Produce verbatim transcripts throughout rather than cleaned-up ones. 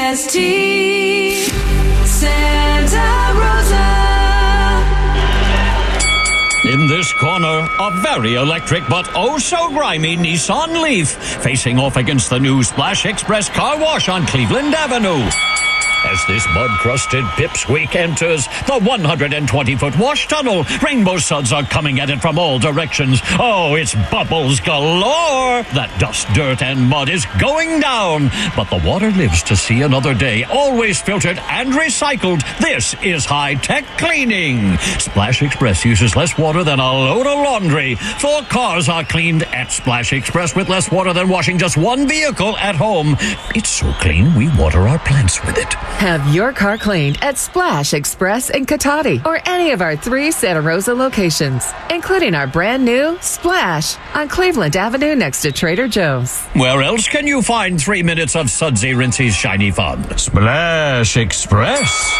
S T Santa Rosa. In this corner, a very electric but oh so grimy Nissan Leaf facing off against the new Splash Express car wash on Cleveland Avenue. As this mud-crusted pipsqueak enters the one hundred twenty foot wash tunnel, rainbow suds are coming at it from all directions. Oh, it's bubbles galore! That dust, dirt, and mud is going down. But the water lives to see another day, always filtered and recycled. This is high-tech cleaning. Splash Express uses less water than a load of laundry. Four cars are cleaned at Splash Express with less water than washing just one vehicle at home. It's so clean, we water our plants with it. Have your car cleaned at Splash Express in Cotati or any of our three Santa Rosa locations, including our brand new Splash on Cleveland Avenue next to Trader Joe's. Where else can you find three minutes of sudsy, rinsey, shiny fun? Splash Express.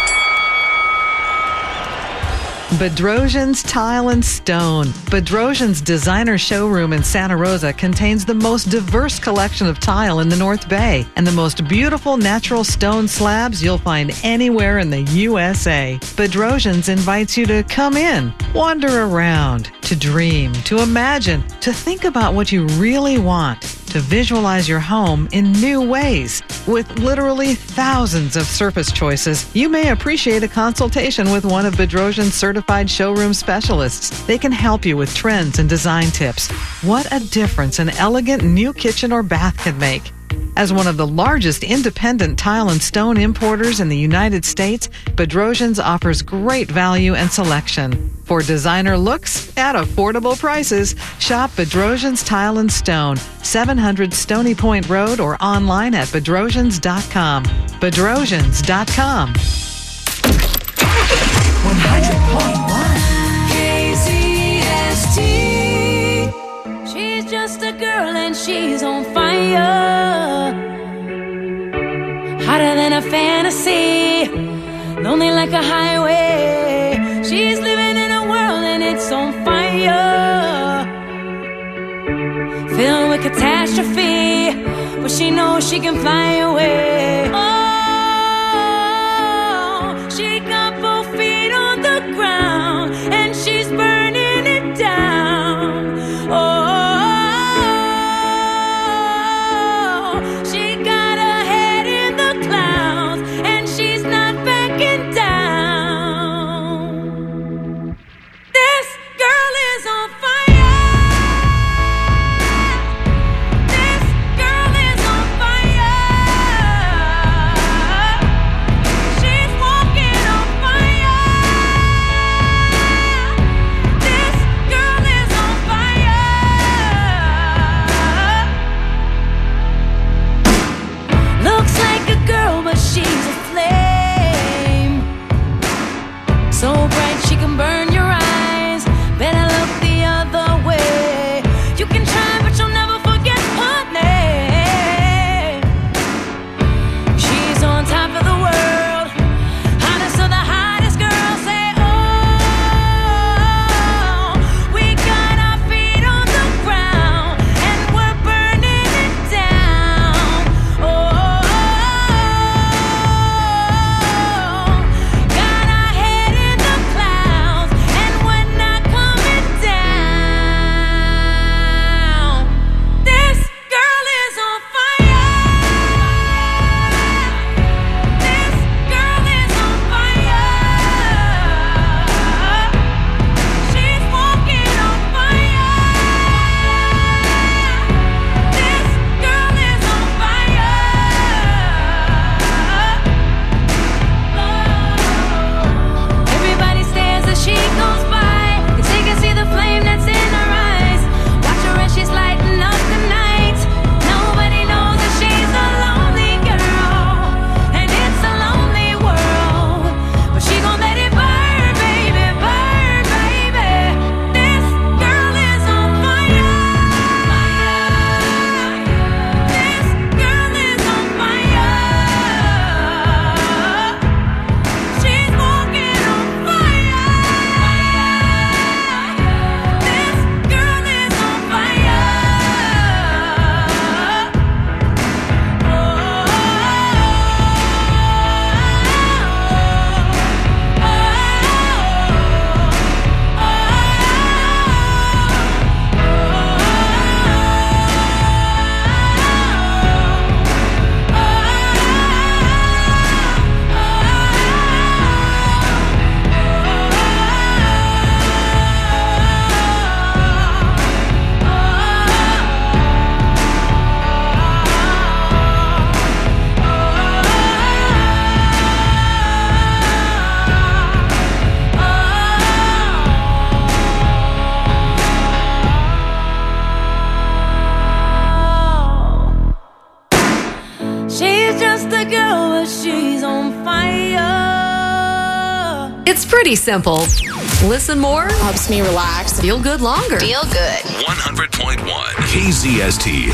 Bedrosian's Tile and Stone. Bedrosian's designer showroom in Santa Rosa contains the most diverse collection of tile in the North Bay and the most beautiful natural stone slabs you'll find anywhere in the U S A. Bedrosian's invites you to come in, wander around, to dream, to imagine, to think about what you really want, to visualize your home in new ways. With literally thousands of surface choices, you may appreciate a consultation with one of Bedrosian's certified showroom specialists. They can help you with trends and design tips. What a difference an elegant new kitchen or bath can make. As one of the largest independent tile and stone importers in the United States, Bedrosian's offers great value and selection. For designer looks at affordable prices, shop Bedrosian's Tile and Stone, seven hundred Stony Point Road, or online at bedrosians dot com. bedrosians dot com. one hundred point one K Z S T. She's just a girl and she's on fire. Hotter than a fantasy, lonely like a highway. She's living in a world and it's on fire, filled with catastrophe, but she knows she can fly away. Oh, she got both feet on the ground and she's burning it down. Oh, she got her head in the clouds and she's not backing down. This girl is on fire. This girl is on fire. she's on fire. It's pretty simple. Listen more. Helps me relax. Feel good longer. Feel good. one hundred point one K Z S T.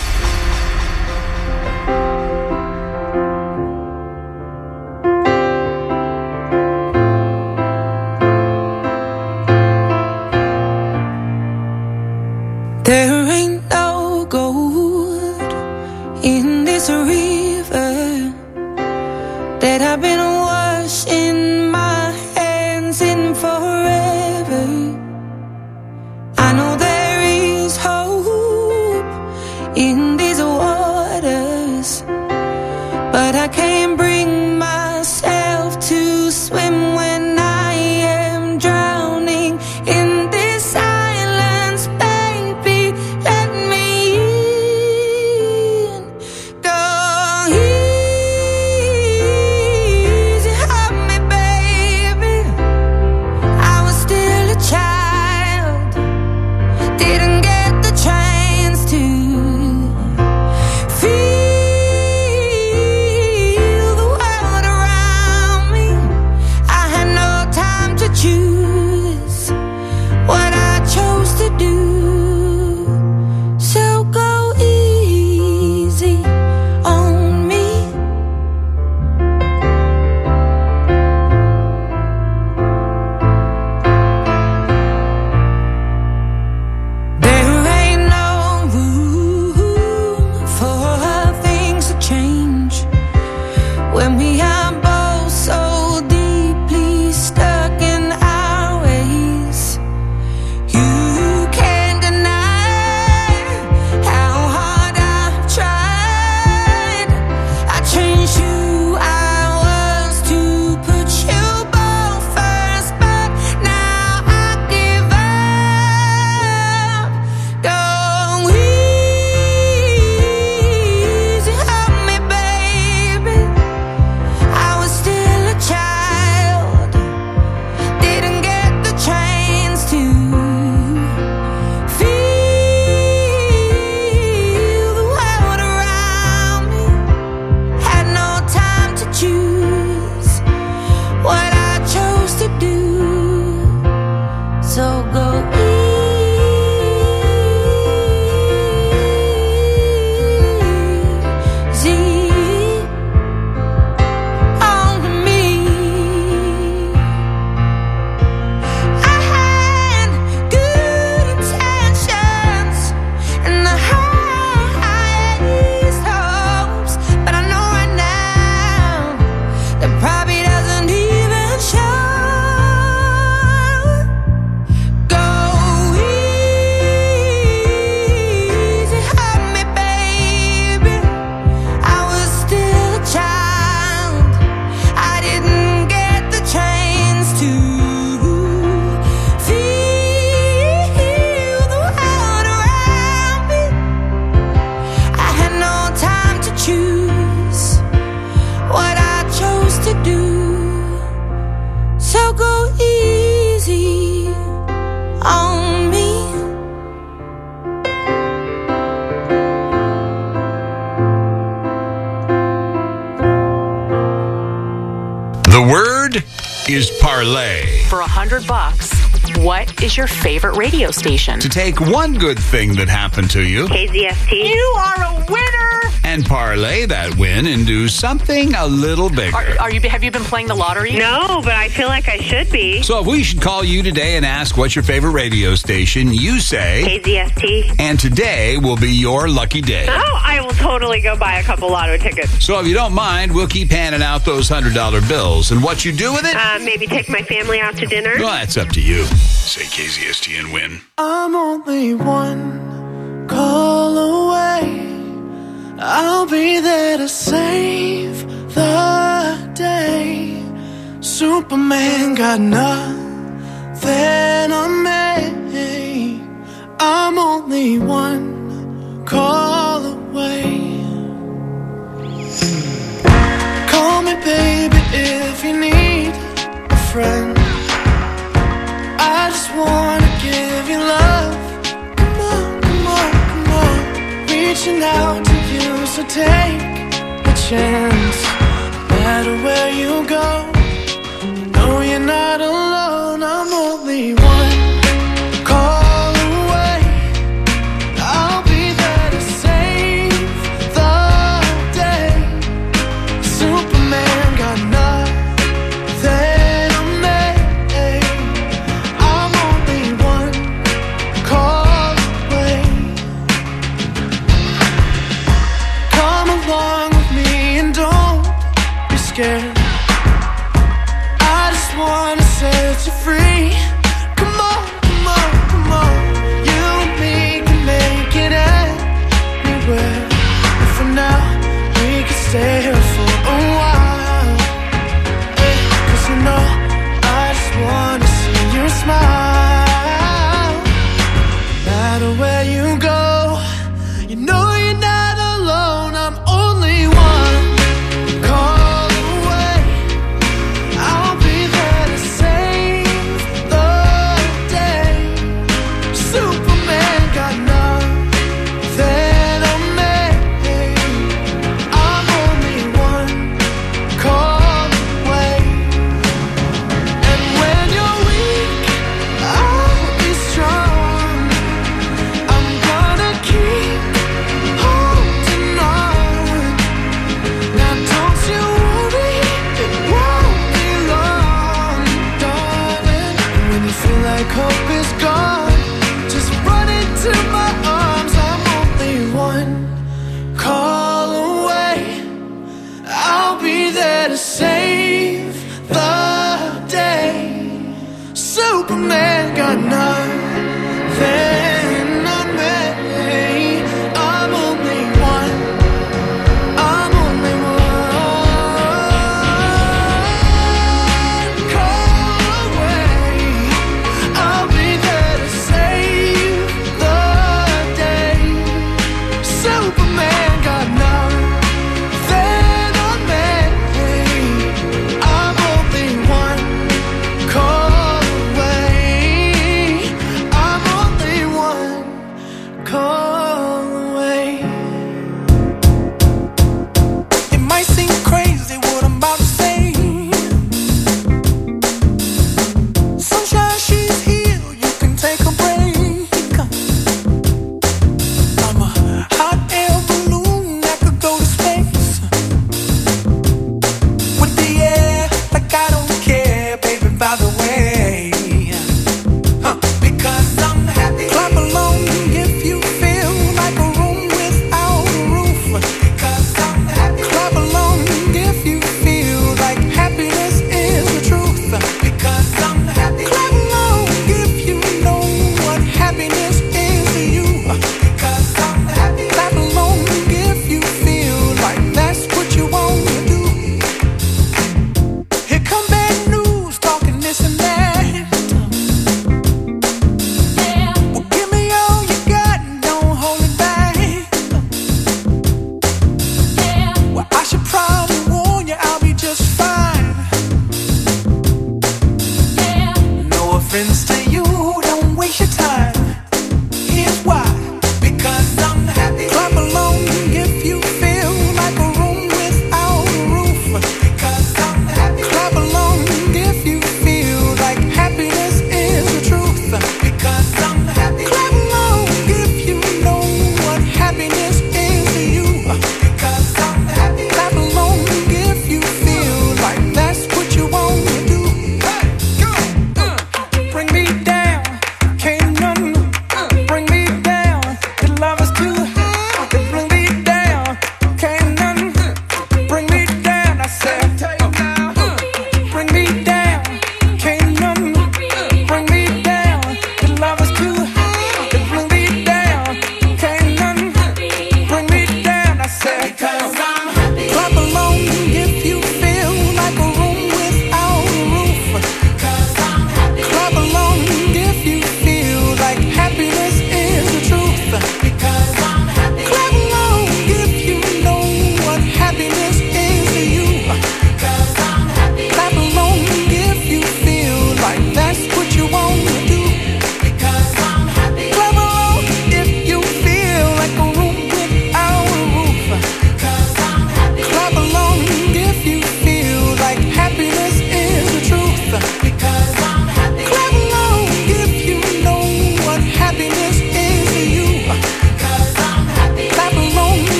There ain't no gold in this river that I've been washing my hands in forever. I know there is hope in these waters, but I can't bring myself to swim when I am drowning in this silence. Baby, let me in. Go easy on me, baby. I was still a child, didn't get the chance to feel the world around me. I had no time to choose what I chose to do. So go easy on me. There ain't no room for things to change when we are both so deeply stuck in our ways. You can't deny how hard I've tried. I changed who I was to put you both first, but now I give up. Go easy on me, baby. I was still a child, didn't get the chance to feel the world around me. Had no time to choose what I chose to do. So go easy on me. I had good intentions and the highest hopes, but I know right now that probably doesn't even show. Go easy on me, baby. I was still a child, I didn't get the chance to feel the world around me. I had no time to choose what I chose to do. So go easy on me. The word is parlay. For a hundred bucks, what is your favorite radio station? To take one good thing that happened to you K Z S T. You are a winner! and parlay that win and do something a little bigger. Are, are you? Have you been playing the lottery? No, but I feel like I should be. So if we should call you today and ask what's your favorite radio station, you say K Z S T. And today will be your lucky day. Oh, I will totally go buy a couple lotto tickets. So if you don't mind, we'll keep handing out those one hundred dollar bills. And what you do with it? Uh, maybe take my family out to dinner. Well, that's up to you. Say K Z S T and win. I'm only one call away. I'll be there to save the day. Superman got nothing on me. I'm only one call away. Call me, baby, if you need a friend. I just wanna give you love. Come on, come on, come on. Reaching out to you, so take a chance. No matter anywhere. I just wanna set you free. Come on, come on, come on. You and me can make it anywhere. And for now, we can stay here for a while. Hey, 'cause you know, I just wanna see you smile. No matter where you go, you know you're not alone. I'm only one call away. I'll be there to save the day. Superman got nothing on me. I'm only one call away. And when you're weak, I'll be strong. I'm gonna keep holding on. Now don't you worry, it won't be long, darling. When you feel like hope is gone, just run into my arms. I'm only one call away. I'll be there to save the day. Superman got nothing on me. I'm only one. I'm only one call away. I'll be there to save the day. Superman got nothing on me. I'm only one call away.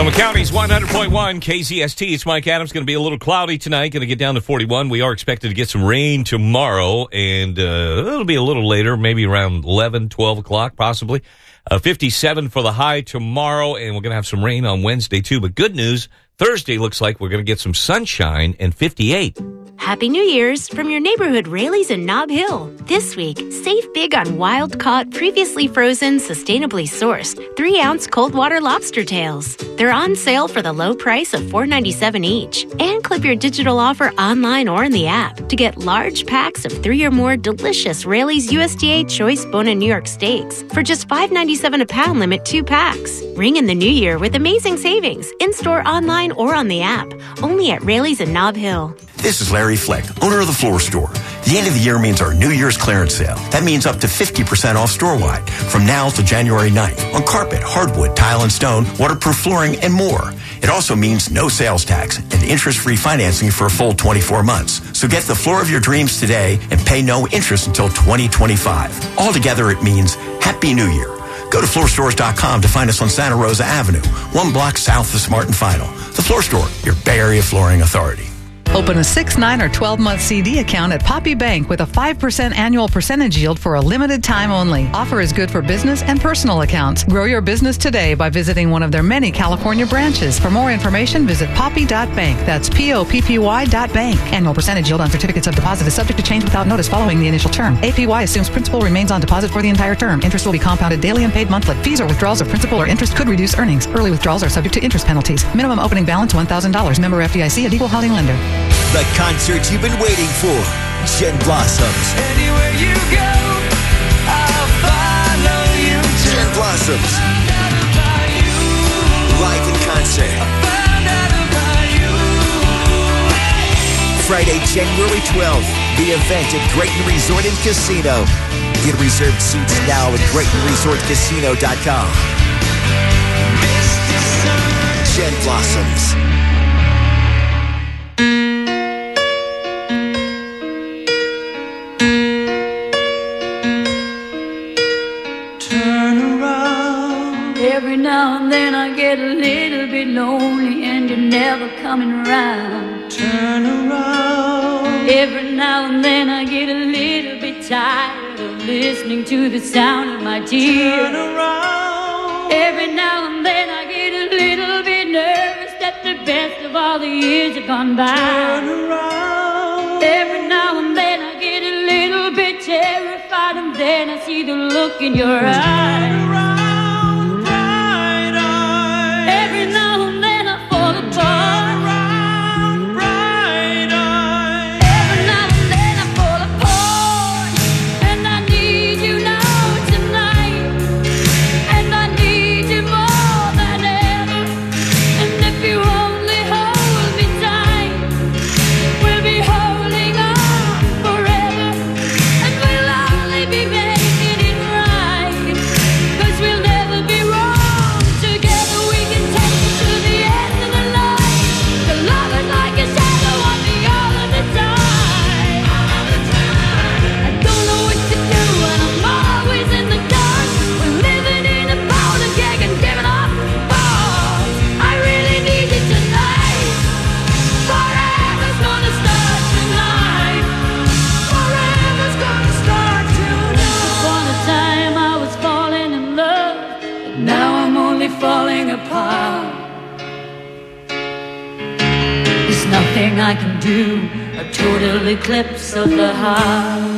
Sonoma County's one hundred point one K Z S T. It's Mike Adams. Going to be a little cloudy tonight. Going to get down to forty-one. We are expected to get some rain tomorrow, and uh, it'll be a little later, maybe around eleven, twelve o'clock, possibly. Uh, fifty-seven for the high tomorrow, and we're going to have some rain on Wednesday, too. But good news, Thursday looks like we're going to get some sunshine and fifty-eight. Happy New Year's from your neighborhood Raley's in Nob Hill. This week, save big on wild-caught, previously frozen, sustainably sourced three-ounce cold water lobster tails. They're on sale for the low price of four ninety-seven each. And clip your digital offer online or in the app to get large packs of three or more delicious Raley's U S D A Choice Bone-in New York steaks for just five ninety-seven a pound, limit two packs. Ring in the new year with amazing savings, in-store, online, or on the app. Only at Raley's in Nob Hill. This is Larry Fleck, owner of The Floor Store. The end of the year means our New Year's clearance sale. That means up to fifty percent off store-wide from now to January ninth on carpet, hardwood, tile and stone, waterproof flooring, and more. It also means no sales tax and interest-free financing for a full twenty-four months. So get the floor of your dreams today and pay no interest until twenty twenty-five. Altogether, it means Happy New Year. Go to floor stores dot com to find us on Santa Rosa Avenue, one block south of Smart and Final. The Floor Store, your Bay Area flooring authority. Open a six, nine, or twelve-month C D account at Poppy Bank with a five percent annual percentage yield for a limited time only. Offer is good for business and personal accounts. Grow your business today by visiting one of their many California branches. For more information, visit poppy dot bank. That's P O P P Y dot bank. Annual percentage yield on certificates of deposit is subject to change without notice following the initial term. A P Y assumes principal remains on deposit for the entire term. Interest will be compounded daily and paid monthly. Fees or withdrawals of principal or interest could reduce earnings. Early withdrawals are subject to interest penalties. Minimum opening balance one thousand dollars. Member F D I C, an equal housing lender. The concert you've been waiting for. Jen Blossoms. Anywhere you go, I'll follow you. Jen Blossoms. Live in concert. Friday, January twelfth. The event at Grayton Resort and Casino. Get reserved seats now at Grayton Resort Casino dot com. Jen Blossoms. Every now and then I get a little bit lonely and you're never coming around. Turn around. Every now and then I get a little bit tired of listening to the sound of my tears. Turn around. Every now and then I get a little bit nervous that the best of all the years have gone by. Turn around. Every now and then I get a little bit terrified, and then I see the look in your eyes. Turn around. Falling apart. There's nothing I can do, a total eclipse of the heart.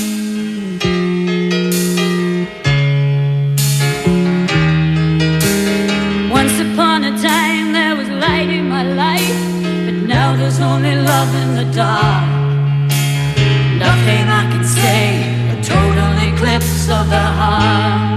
Once upon a time there was light in my life, but now there's only love in the dark. Nothing I can say, a total eclipse of the heart.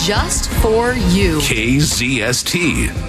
just for you. K Z S T.